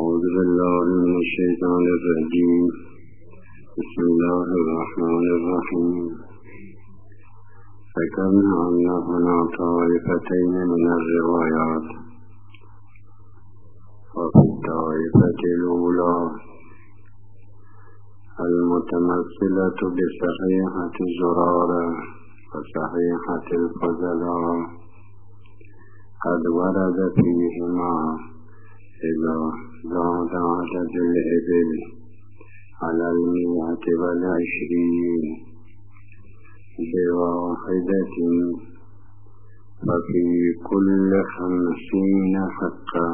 أعوذ بالله من الشيطان الرجيم. بسم الله الرحمن الرحيم. ذكرنا أن هناك طائفتين من الروايات، وفي الطائفة الأولى المتمثلة بصحيحة زرارة وصحيحة الفضلاء قد ورد فيهما إذا زاد عدد الإبل على 120 بواحدة ففي كل 50 حقا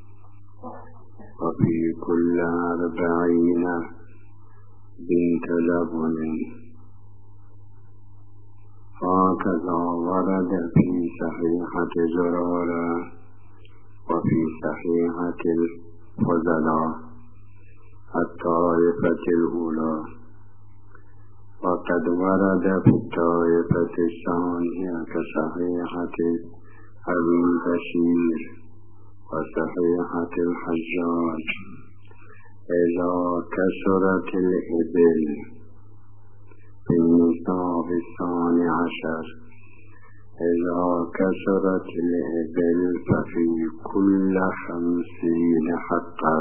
وفي كل 40 بنت لبن. هكذا ورد في صحيحة زرارة وفي صحيحة الفضلاء الطائفة الأولى، وقد ورد في الطائفة الثانية كصحيحة أبي بشير وصحيحة الحجاج إذا كثرت الإبل في النصاب 12. إذا كثرت الإبل ففي كل 50 حقا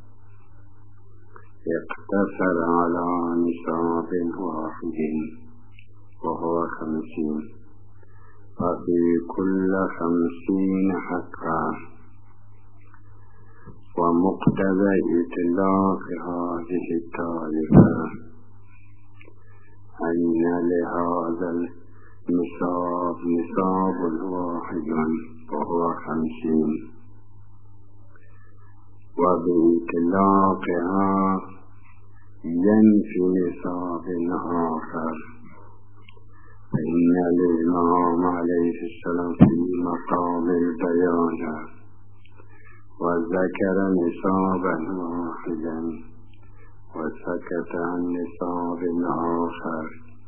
اقتصر على نصاب واحد وهو 50، ففي كل 50 حقا. ومقتضى إطلاق هذه الطائفة أن لهذا نصاب واحد وهو 50، وبإطلاقها ينفي نصاب آخر. فإن الإمام عليه السلام في مقام البيان وذكر نصابا واحدا وسكت عن نصاب آخر،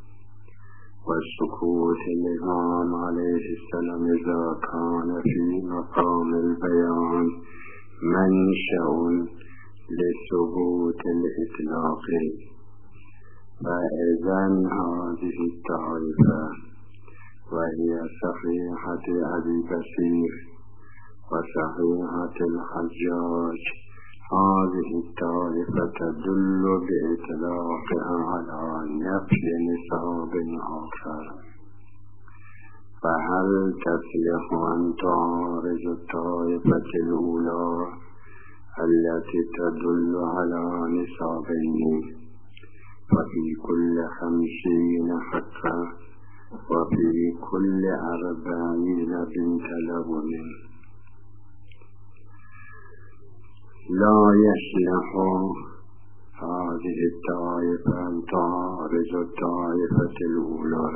والسكوت الإمام عليه السلام إذا كان في مقام البيان منشأ لثبوت الإطلاق، فإذن هذه الطائفة وهي صحيحة أبي بشير وصحيحة الحجاج، هذه الطائفة تدل بإطلاقها على نفي نصاب آخر. فهل تصلح أن تعارض الطائفة الأولى التي تدل على نصابين ففي كل 50 حقا وفي كل 40 بنت لبن؟ لا يصلح هذه الطائفة أن تعارض الطائفة الأولى،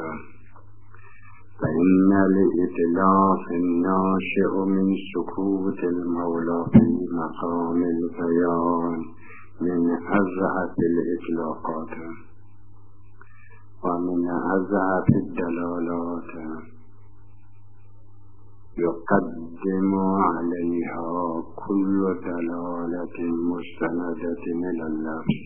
فإن الإطلاق الناشئ من سكوت المولى في مقام البيان من أزهف الإطلاقات ومن أزهف الدلالات، يقدم عليها كل دلالة مستندة إلى اللفظ،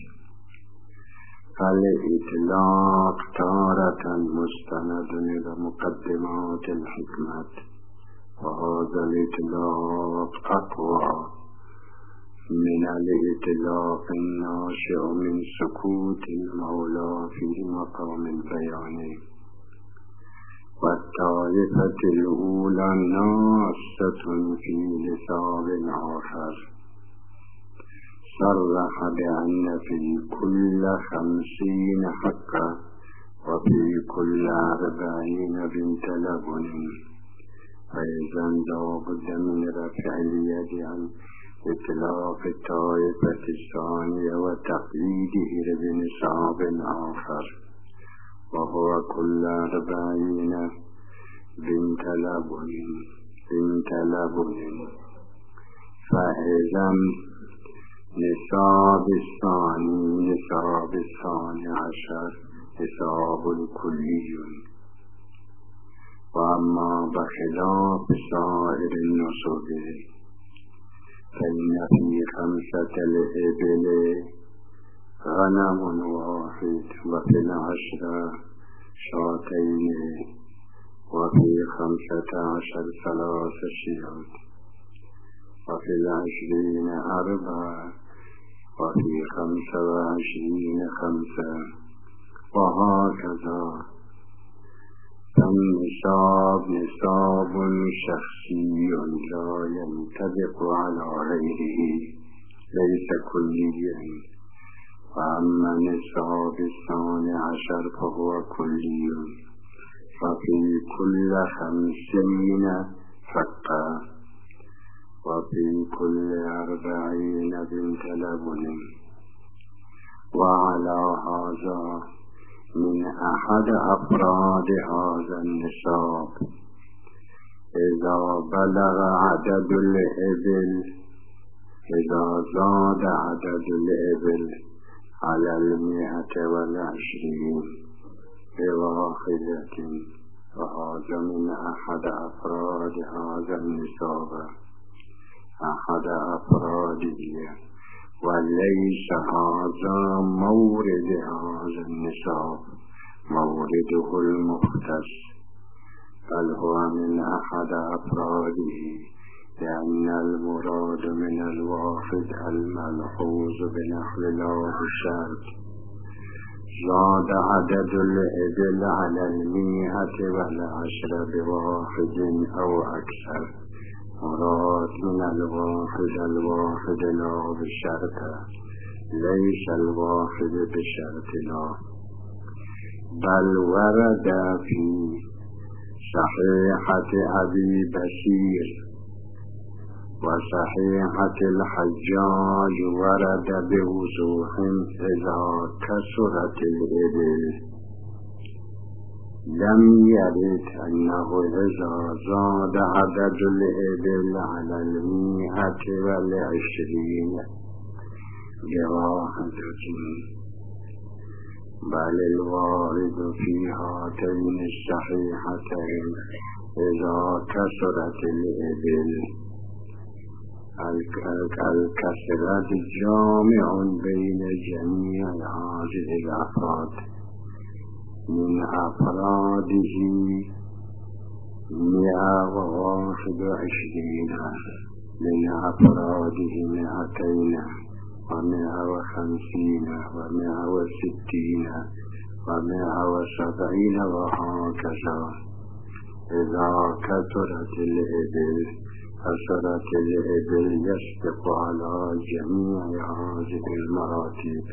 فالإطلاق تارة مستند إلى مقدمات الحكمة، وهذا الإطلاق أقوى من الإطلاق الناشئ من سكوت المولى في مقام البيان. والطائفة الأولى ناصة في نصاب آخر، صرح بأن في كل 50 حقا وفي كل 40 بنت لبن، فإذن لا بد من رفع اليد عن إطلاق الطائفة الثانية وتقييده بنصاب آخر وهو كل 40 بنت لبن. فإذن نصاب الثاني عشر نصاب كلي، وأما بخلاف سائر النصوص فإن في 5 الإبل غنم واحد، وفي 10 شاتين، وفي 15 3 شيات، وفي 20 4، وفي 25 5، وهكذا. فالنصاب نصاب شخصي لا ينطبق على غيره، ليس كليا. وأما نصاب 12 فهو كلي، ففي كل 50 فقة، وفي كل 40 بنت لبن. وعلى هذا من أحد أفراد هذا النصاب إذا بلغ عدد الإبل، إذا زاد عدد الإبل على 120 بواحدة، وهذا من أحد أفراد هذا النصاب، أحد أفراده. وليس هذا مورد هذا النصاب، مورده المختص، بل هو من أحد أفراده، لأن المراد من الواحد الملحوظ بنحو لا بشرط. زاد عدد الإبل على 110 بواحد أو أكثر، مراد من الواحد لا بشرط، ليس الواحد بشرط لا. بل ورد في صحيحة أبي بشير وصحيحة الحجاج ورد بوضوح إذا كثرت الإبل، لم يرد أنه إذا زاد عدد الإبل على 120 بواحدة، بل الوارد في هاتين الصحيحتين إذا كثرت الإبل. الكثرة جامع بين جميع هذه الأفراد، من أفراده 121، من أفراده 200 و150 و160 و170، وهكذا. إذا كثرت الإبل كثرت الإبل يسبق على جميع هذه المراتب.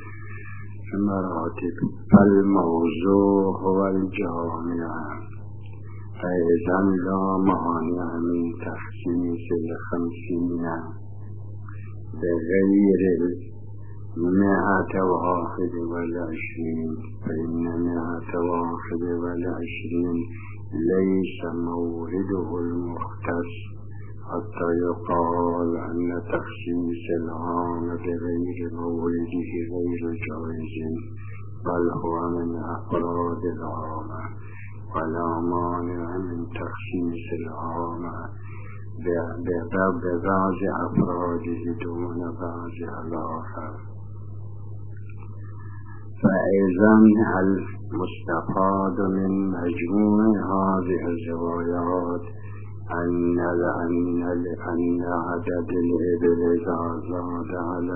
فالموضوع هو الجامع، فإذا لا مانع من تخصيص 50 بغير 121، فإن 121 ليس مورده المختص، حتى يقال أن تخصيص العام بغير مورده غير جائز، بل هو من أفراد العام، ولا مانع من تخصيص العام ببعض أفراده دون بعض الآخر. فإذا المستفاد من مجموع هذه الروايات أن عدد الإبل إذا زاد على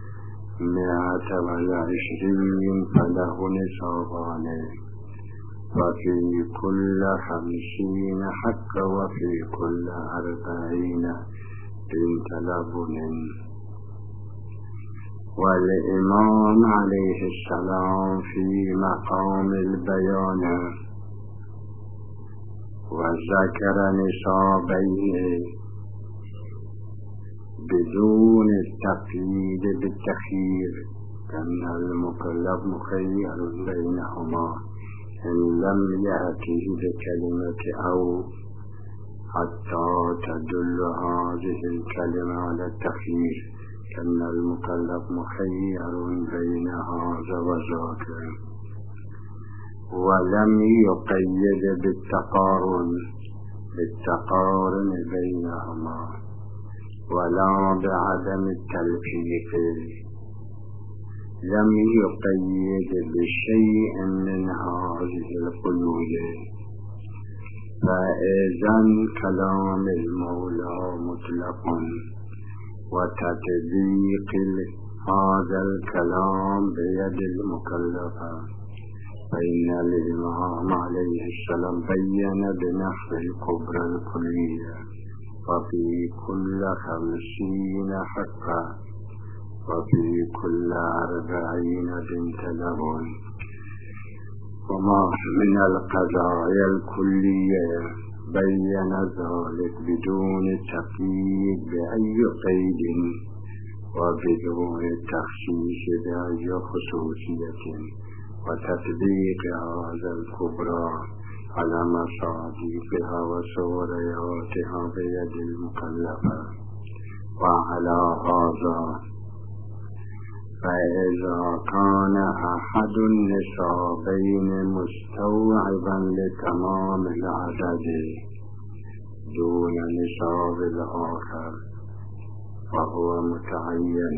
120 فله نصابان، وفي كل 50 حق، وفي كل 40 بنت لبن. والإمام عليه السلام في مقام البيان وذكر نصابين بدون التقييد بالتخيير، كأن المكلف مخير بينهما إن لم يأتي بكلمة أو، حتى تدل هذه الكلمة على التخيير، كأن المكلف مخير بين هذا وذاك، ولم يقيد بالتقارن بينهما، ولا بعدم التلفيق، لم يقيد بشيء من هذه القيود. فإذن كلام المولى مطلق، وتطبيق هذا الكلام بيد المكلف. فإن الإمام عليه السلام بين بنحو الكبرى الكلية، وفي كل 50 حقا، وفي كل 40 بنت لبن. وما من القضايا الكلية بين ذلك بدون تقييد بأي قيد، وبدون تخصيص بأي خصوصية، وتطبيق هذا الكبرى على مصادقها وصورياتها بيد المكلفة. وعلى هذا فإذا كان أحد النصابين مستوعبا لتمام العدد دون نصاب الآخر فهو متعين،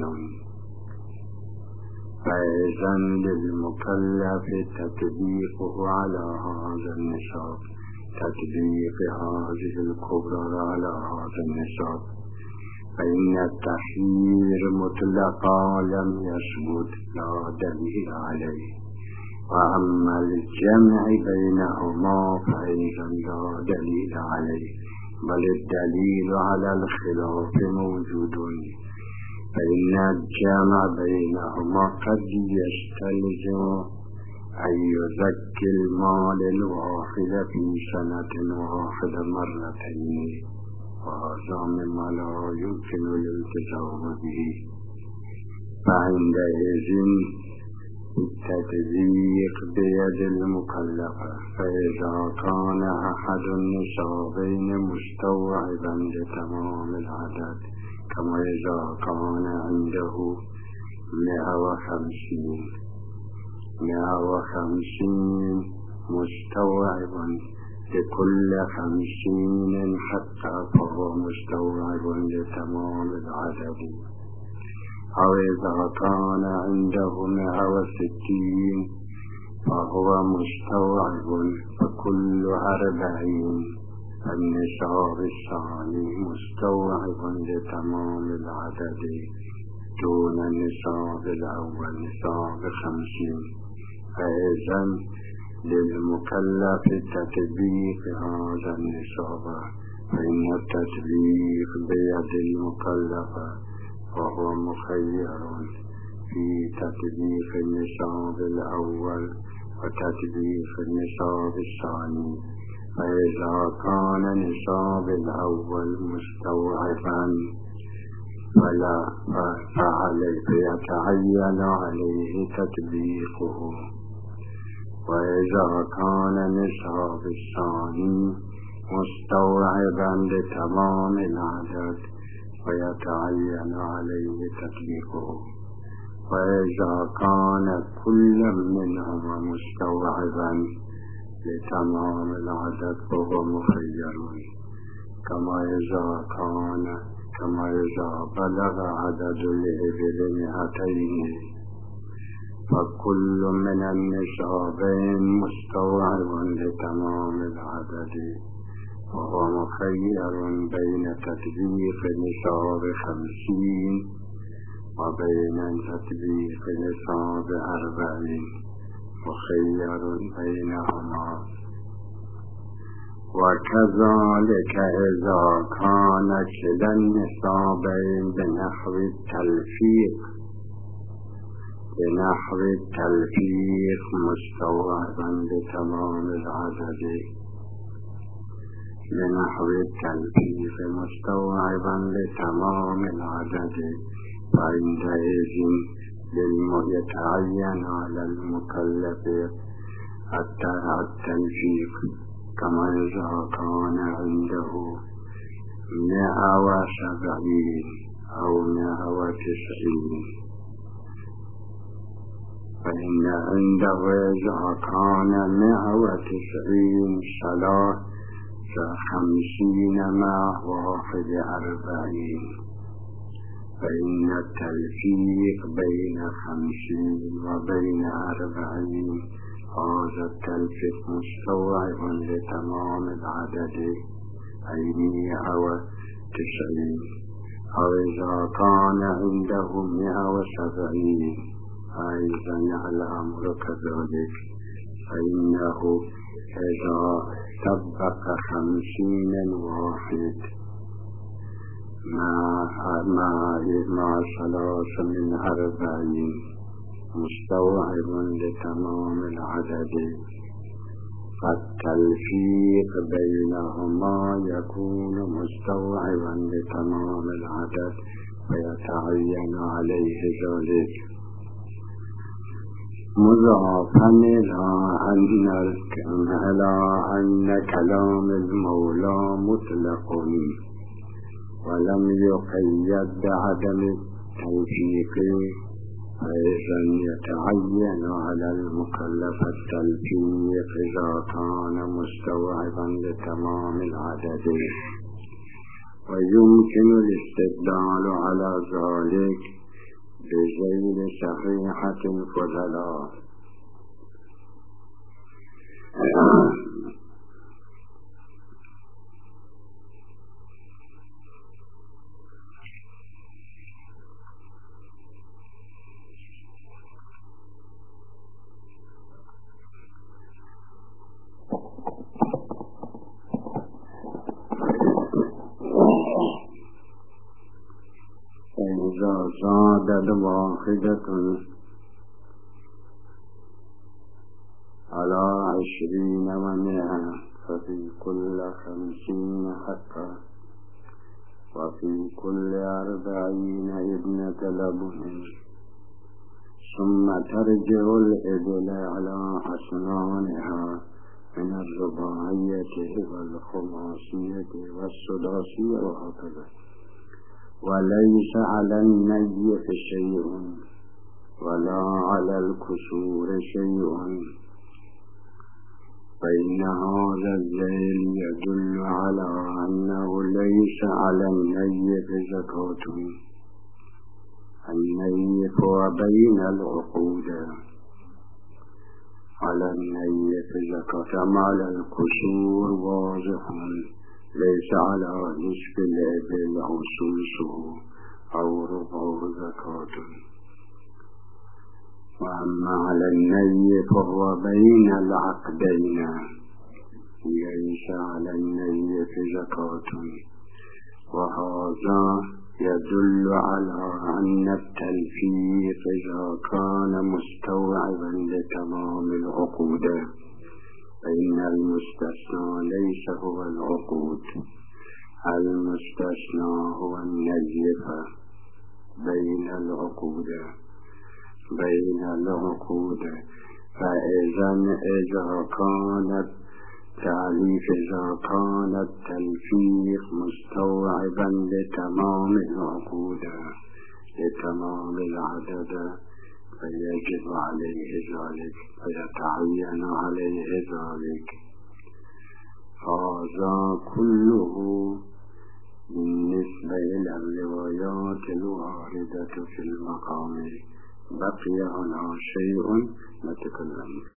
فإذن للمكلف تطبيقه على هذا النصاب، تطبيق هذه الكبرى على هذا النصاب. فإن التخيير مطلقا لم يثبت، لا دليل عليه. وأما الجمع بينهما فأيضا لا دليل عليه، بل الدليل على الخلاف موجود. فإن الجمع بينهما قد يستلزم أن يزكي المال الواحد في سنة واحدة مرتين، وهذا مما لا يمكن الالتزام به. فعندئذ التطبيق بيد المكلفة. فإذا كان أحد النصابين مستوعبا لتمام العدد، كما إذا كان عنده 150 مستوعبا لكل 50 حتى فهو مستوعب لتمام العدد. أو إذا كان عنده 160 فهو مستوعب فكل 40 النصاب الثاني مستوعب لتمام العدد دون النصاب الأول نصاب 50. فإذن للمكلف تطبيق هذا النصاب، فإن التطبيق بيد المكلف، وهو مخير في تطبيق النصاب الأول وتطبيق النصاب الثاني. فإذا كان نصاب الأول مستوعبا فيتعين عليه تطبيقه. وإذا كان نصاب الثاني مستوعبا لتمام العدد ويتعين عليه تطبيقه. وإذا كان كل منهما مستوعبا لتمام العدد فهو مخير، كما إذا بلغ عدد الإبل 200 فكل من النصابين مستوعب لتمام العدد، وهو مخير بين تطبيق نصاب 50 وبين تطبيق نصاب 40، مخير بينهما. وكذلك إذا كان كلا النصابين بنحو التلفيق مستوعبا لتمام العدد، فعندئذ يتعين على المكلف التلفيق، كما إذا كان عنده 170 أو 190. فإن عنده إذا كان 190 50 مع 41 فإن التلفيق بين 50 وبين 40 هذا التلفيق مستوعب لتمام العدد أي 190 أو إذا كان عنده 170 أيضا الأمر كذلك فإنه إذا طبق 50 واحد مع 3 من 40 مستوعب لتمام العدد فالتلفيق بينهما يكون مستوعبا لتمام العدد ويتعين عليه ذلك مضافا إلى أن كلام المولى مطلق ولم يقيد بعدم التلفيق فإذا يتعين على المكلف التلفيق إذا كان مستوعبا لتمام العدد ويمكن الاستدلال على ذلك بذيل صحيحة الفضلاء فإذا زادت واحدة على 20 و100 ففي كل 50 حقا وفي كل 40 ابنة لبن ثم ترجع الإبل على أسنانها من الرباعية والخماسية والسداسية وهكذا وليس على النيف شيء ولا على الكسور شيء فإن هذا الذيل يدل على أنه ليس على النيف زكاة النيف وبين العقود على النيف زكاة أما على الكسور واضح ليس على نصف الإبل أو ثلثه أو ربعه زكاة وأما على النيف فهو بين العقدين ليس على النيف زكاة وهذا يدل على أن التلفيق إذا كان مستوعبا لتمام العقود فإن المستثنى ليس هو العقود المستثنى هو النيف بين العقود فإذا كان التلفيق مستوعبا لتمام العقود لتمام العدد فيجب عليه ذلك فيتعين عليه ذلك هذا كله بالنسبة إلى الروايات الواردة في المقام بقي هنا شيء نتكلم